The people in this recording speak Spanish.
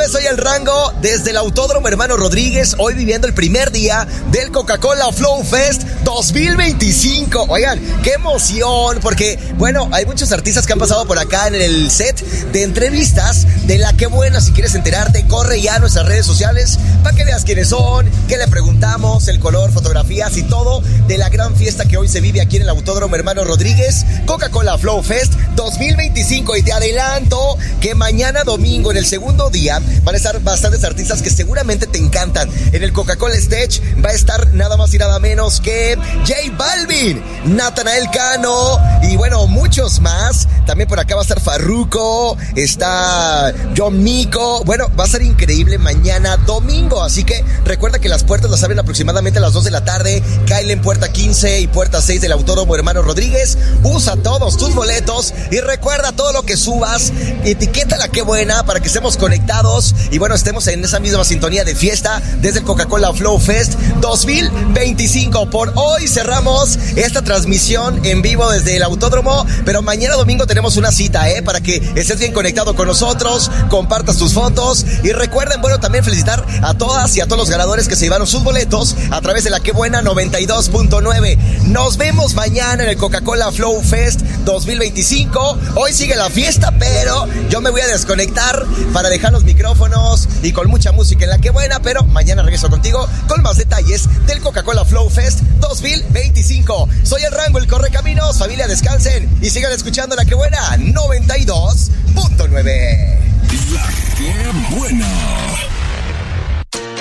tardes, soy el Rango desde el Autódromo Hermano Rodríguez, hoy viviendo el primer día del Coca-Cola Flow Fest 2025. Oigan, qué emoción, porque, bueno, hay muchos artistas que han pasado por acá en el set de entrevistas de La Que Buena. Si quieres enterarte, corre ya a nuestras redes sociales para que veas quiénes son, qué le preguntamos, el color, fotografías y todo de la gran fiesta que hoy se vive aquí en el Autódromo Hermano Rodríguez, Coca-Cola Flow Fest 2025. Y te adelanto que mañana domingo, en el segundo día, van a estar bastantes artistas que seguramente te encantan. En el Coca-Cola Stage va a estar nada más y nada menos que J Balvin, Natanael Cano y bueno, muchos más. También por acá va a estar Farruko, está John Mico. Bueno, va a ser increíble mañana domingo, así que recuerda que las puertas las abren aproximadamente a las 2 de la tarde. Caile en puerta 15 y puerta 6 del Autódromo Hermano Rodríguez. Usa todos tus boletos y recuerda todo lo que subas, etiqueta La Que Buena para que estemos conectados y bueno, estemos en esa misma sintonía de fiesta desde el Coca-Cola Flow Fest 2025. Por hoy cerramos esta transmisión en vivo desde el autódromo, pero mañana domingo tenemos una cita, para que estés bien conectado con nosotros, compartas tus fotos y recuerden, bueno, también felicitar a todas y a todos los ganadores que se llevaron sus boletos a través de La Que Buena 92.9. Nos vemos mañana en el Coca-Cola Flow Fest 2025. Hoy sigue la fiesta, pero yo me voy a desconectar para dejar los micrófonos y con mucha música en La Que Buena, pero mañana regreso contigo con más detalles del Coca-Cola Flow Fest 2025. Soy el Rango, el Correcaminos. Familia, descansen y sigan escuchando La Que Buena 92.9. La Que Buena.